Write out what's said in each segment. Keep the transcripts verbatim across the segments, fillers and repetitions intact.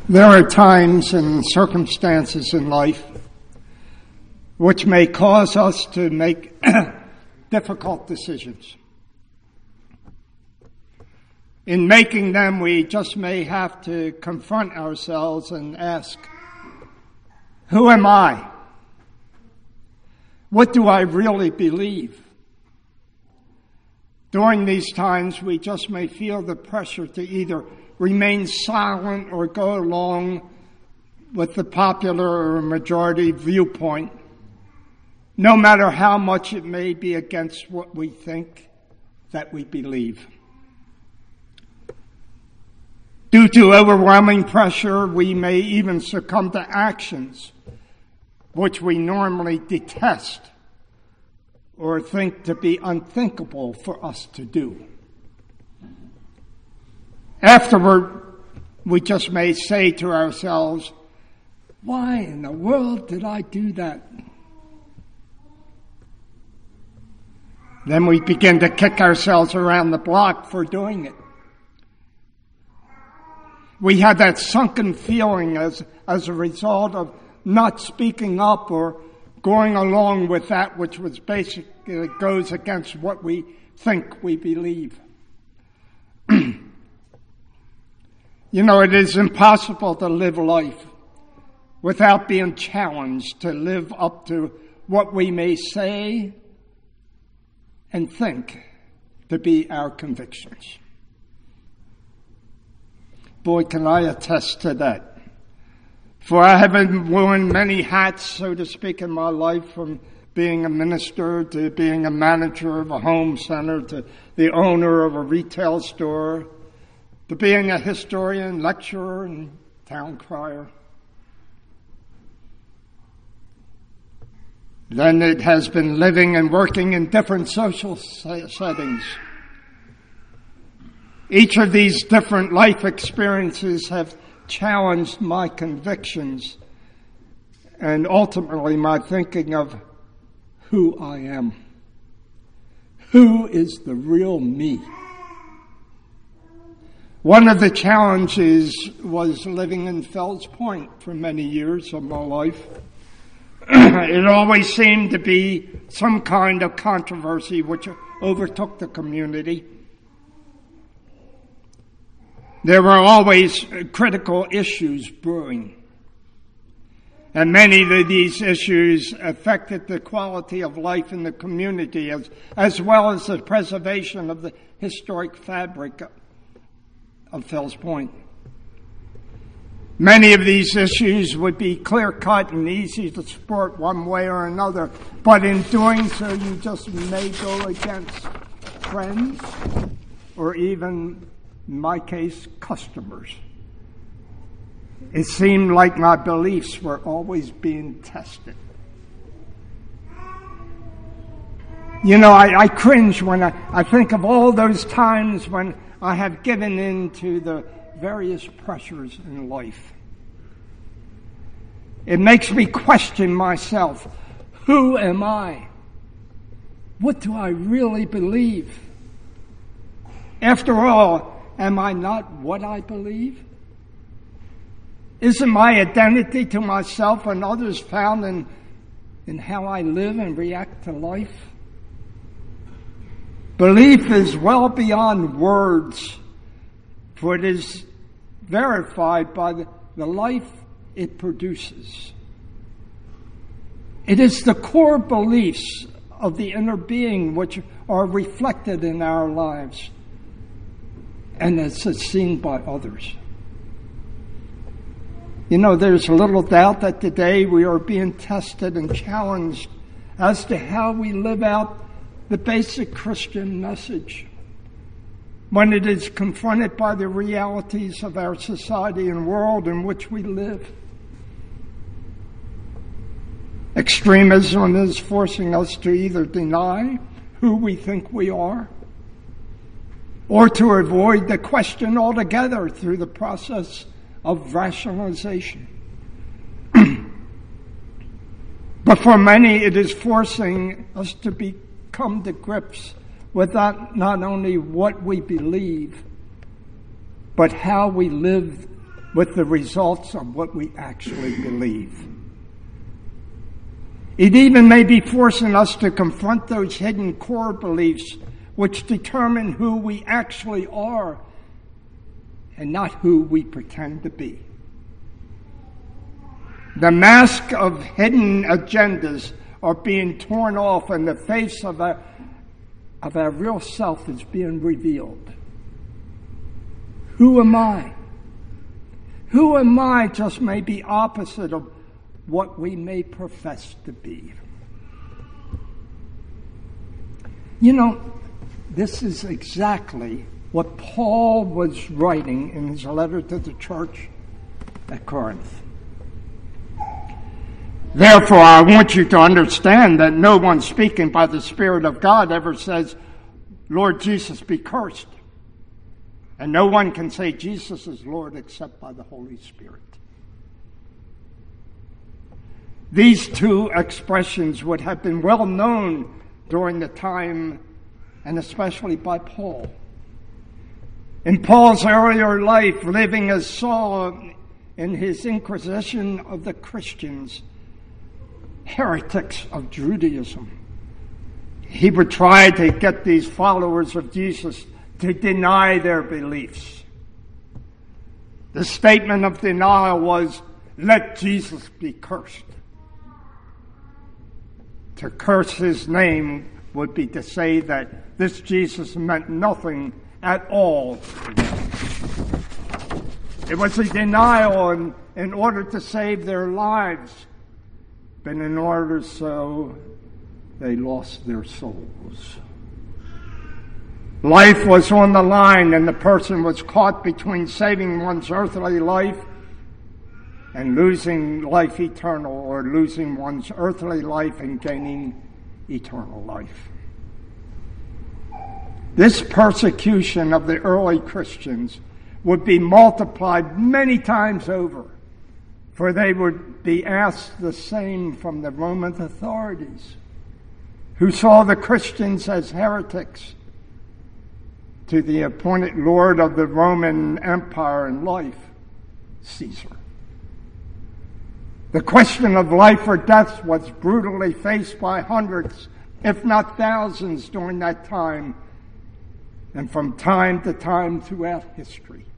There are times and circumstances in life which may cause us to make difficult decisions. In making them, we just may have to confront ourselves and ask, who am I? What do I really believe? During these times, we just may feel the pressure to either remain silent or go along with the popular or majority viewpoint, no matter how much it may be against what we think that we believe. Due to overwhelming pressure, we may even succumb to actions which we normally detest or think to be unthinkable for us to do. Afterward, we just may say to ourselves, why in the world did I do that? Then we begin to kick ourselves around the block for doing it. We have that sunken feeling as, as a result of not speaking up or going along with that which was basically goes against what we think we believe. You know, it is impossible to live life without being challenged to live up to what we may say and think to be our convictions. Boy, can I attest to that. For I have been worn many hats, so to speak, in my life, from being a minister to being a manager of a home center to the owner of a retail store to being a historian, lecturer, and town crier. Then it has been living and working in different social settings. Each of these different life experiences have challenged my convictions and ultimately my thinking of who I am. Who is the real me? One of the challenges was living in Fells Point for many years of my life. It always seemed to be some kind of controversy which overtook the community. There were always critical issues brewing. And many of these issues affected the quality of life in the community as, as well as the preservation of the historic fabric of Fells Point. Many of these issues would be clear-cut and easy to support one way or another, but in doing so you just may go against friends or even, in my case, customers. It seemed like my beliefs were always being tested. You know, I, I cringe when I, I think of all those times when I have given in to the various pressures in life. It makes me question myself. Who am I? What do I really believe? After all, am I not what I believe? Isn't my identity to myself and others found in, in how I live and react to life? Belief is well beyond words, for it is verified by the, the life it produces. It is the core beliefs of the inner being which are reflected in our lives and as seen by others. You know, there's little doubt that today we are being tested and challenged as to how we live out the basic Christian message when it is confronted by the realities of our society and world in which we live. Extremism is forcing us to either deny who we think we are or to avoid the question altogether through the process of rationalization. But for many, it is forcing us to become to grips with not, not only what we believe, but how we live with the results of what we actually believe. It even may be forcing us to confront those hidden core beliefs which determine who we actually are and not who we pretend to be. The mask of hidden agendas are being torn off, and the face of our, of our real self is being revealed. Who am I? Who am I just may be opposite of what we may profess to be. You know, this is exactly what Paul was writing in his letter to the church at Corinth. Therefore, I want you to understand that no one speaking by the Spirit of God ever says, Lord Jesus, be cursed. And no one can say Jesus is Lord except by the Holy Spirit. These two expressions would have been well known during the time, and especially by Paul. In Paul's earlier life, living as Saul in his inquisition of the Christians, heretics of Judaism, he would try to get these followers of Jesus to deny their beliefs. The statement of denial was, let Jesus be cursed. To curse his name would be to say that this Jesus meant nothing at all to them. It was a denial in, in order to save their lives, but in order so they lost their souls. Life was on the line, and the person was caught between saving one's earthly life and losing life eternal, or losing one's earthly life and gaining eternal life. This persecution of the early Christians would be multiplied many times over, for they would be asked the same from the Roman authorities, who saw the Christians as heretics to the appointed Lord of the Roman Empire and life, Caesar. The question of life or death was brutally faced by hundreds, if not thousands, during that time, and from time to time throughout history.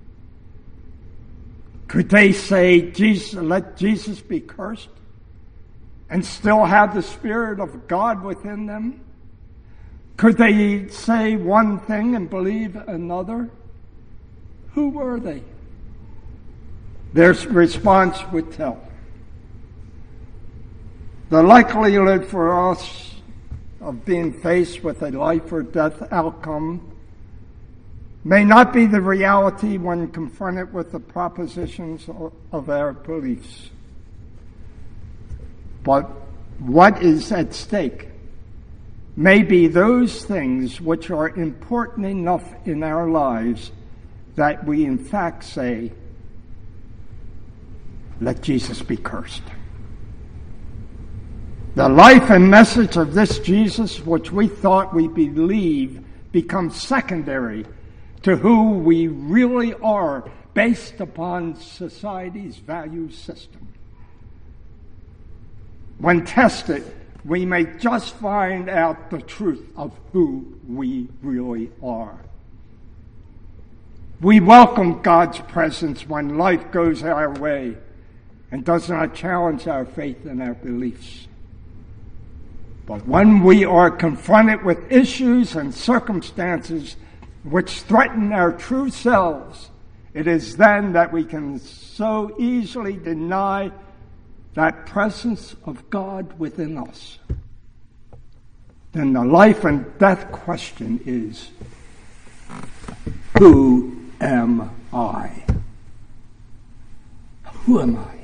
Could they say, Jesus, let Jesus be cursed, and still have the Spirit of God within them? Could they say one thing and believe another? Who were they? Their response would tell. The likelihood for us of being faced with a life or death outcome may not be the reality when confronted with the propositions of our beliefs. But what is at stake may be those things which are important enough in our lives that we in fact say, let Jesus be cursed. The life and message of this Jesus, which we thought we believe, becomes secondary to who we really are based upon society's value system. When tested, we may just find out the truth of who we really are. We welcome God's presence when life goes our way and does not challenge our faith and our beliefs. But when we are confronted with issues and circumstances which threaten our true selves, it is then that we can so easily deny that presence of God within us. Then the life and death question is, who am I? Who am I?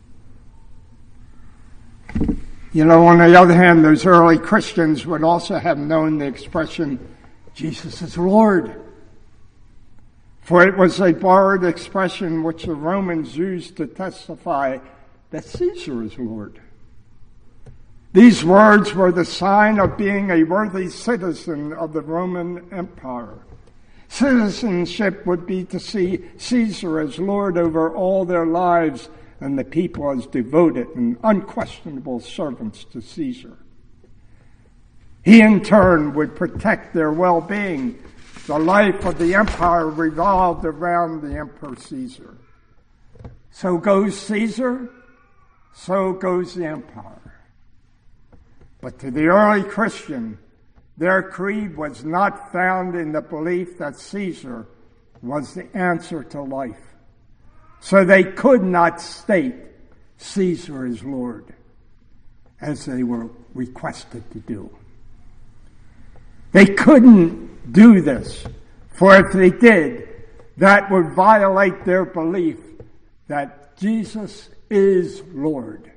You know, on the other hand, those early Christians would also have known the expression, Jesus is Lord. For it was a borrowed expression which the Romans used to testify that Caesar is Lord. These words were the sign of being a worthy citizen of the Roman Empire. Citizenship would be to see Caesar as Lord over all their lives and the people as devoted and unquestionable servants to Caesar. He in turn would protect their well-being. The life of the empire revolved around the Emperor Caesar. So goes Caesar, so goes the empire. But to the early Christian, their creed was not found in the belief that Caesar was the answer to life. So they could not state Caesar is Lord, as they were requested to do. They couldn't do this, for if they did, that would violate their belief that Jesus is Lord.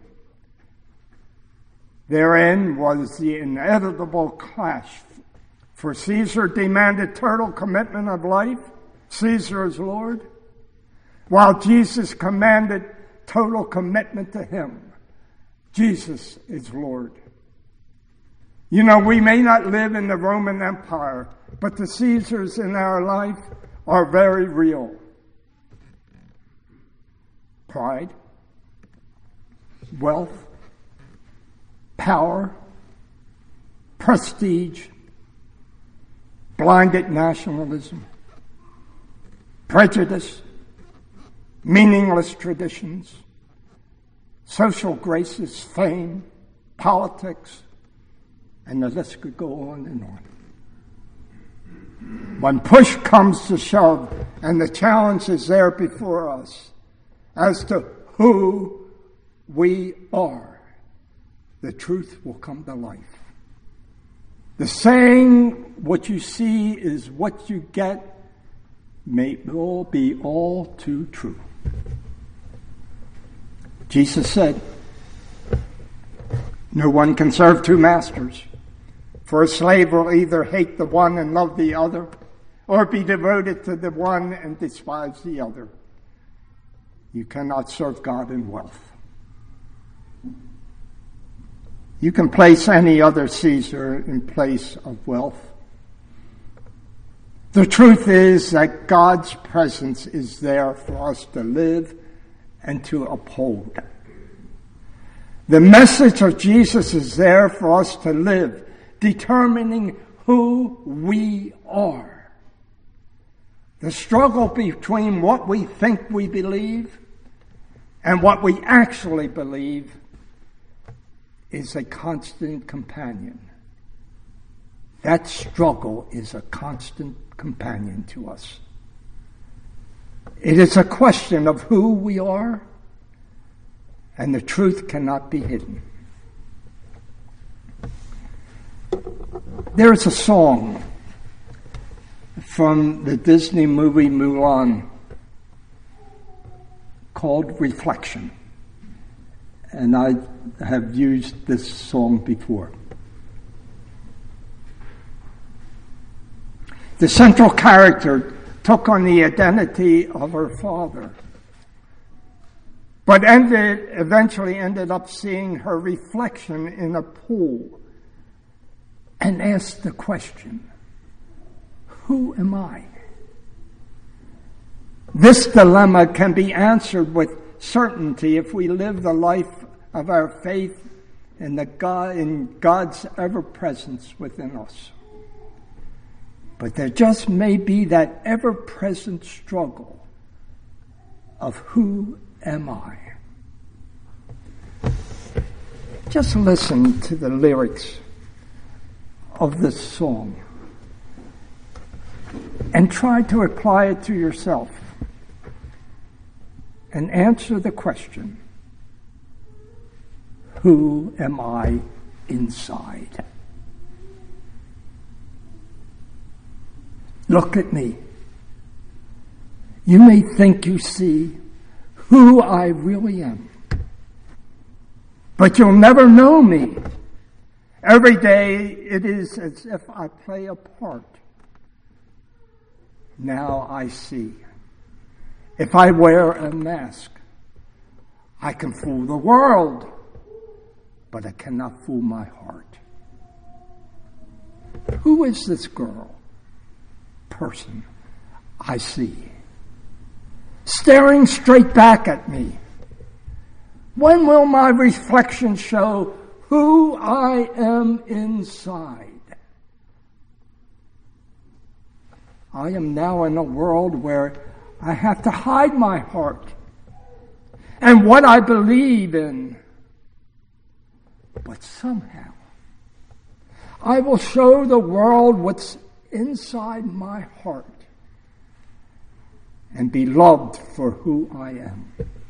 Therein was the inevitable clash, for Caesar demanded total commitment of life, Caesar is Lord, while Jesus commanded total commitment to him, Jesus is Lord. You know, we may not live in the Roman Empire, but the Caesars in our life are very real. Pride, wealth, power, prestige, blinded nationalism, prejudice, meaningless traditions, social graces, fame, politics, and the list could go on and on. When push comes to shove and the challenge is there before us as to who we are, the truth will come to life. The saying, what you see is what you get, may all be all too true. Jesus said, no one can serve two masters. For a slave will either hate the one and love the other, or be devoted to the one and despise the other. You cannot serve God in wealth. You can place any other Caesar in place of wealth. The truth is that God's presence is there for us to live and to uphold. The message of Jesus is there for us to live, determining who we are. The struggle between what we think we believe and what we actually believe is a constant companion. That struggle is a constant companion to us. It is a question of who we are, and the truth cannot be hidden. There is a song from the Disney movie Mulan called Reflection. And I have used this song before. The central character took on the identity of her father, but ended, eventually ended up seeing her reflection in a pool and asked the question, who am I? This dilemma can be answered with certainty if we live the life of our faith in, the God, in God's ever-presence within us. But there just may be that ever-present struggle of who am I? Just listen to the lyrics of this song and try to apply it to yourself and answer the question, who am I inside? Look at me. You may think you see who I really am, but you'll never know me. Every day it is as if I play a part. Now I see. If I wear a mask, I can fool the world, but I cannot fool my heart. Who is this girl, person, I see, staring straight back at me. When will my reflection show who I am inside? I am now in a world where I have to hide my heart and what I believe in. But somehow, I will show the world what's inside my heart and be loved for who I am.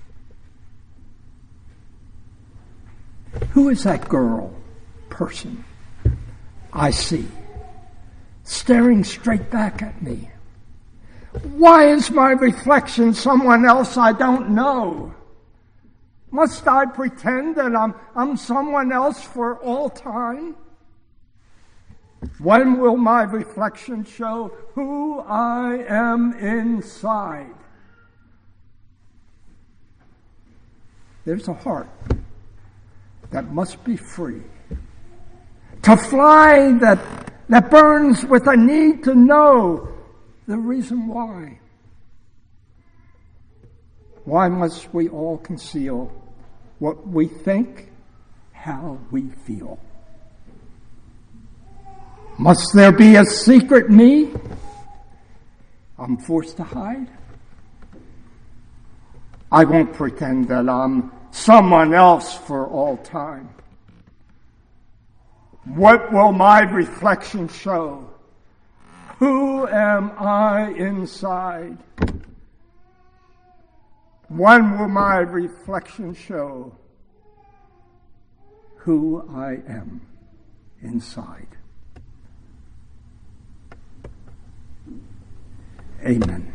Who is that girl, person, I see, staring straight back at me? Why is my reflection someone else I don't know? Must I pretend that I'm, I'm someone else for all time? When will my reflection show who I am inside? There's a heart that must be free, to fly that, that burns with a need to know the reason why. Why must we all conceal what we think, how we feel? Must there be a secret me I'm forced to hide? I won't pretend that I'm someone else for all time. What will my reflection show? Who am I inside? When will my reflection show who I am inside? Amen.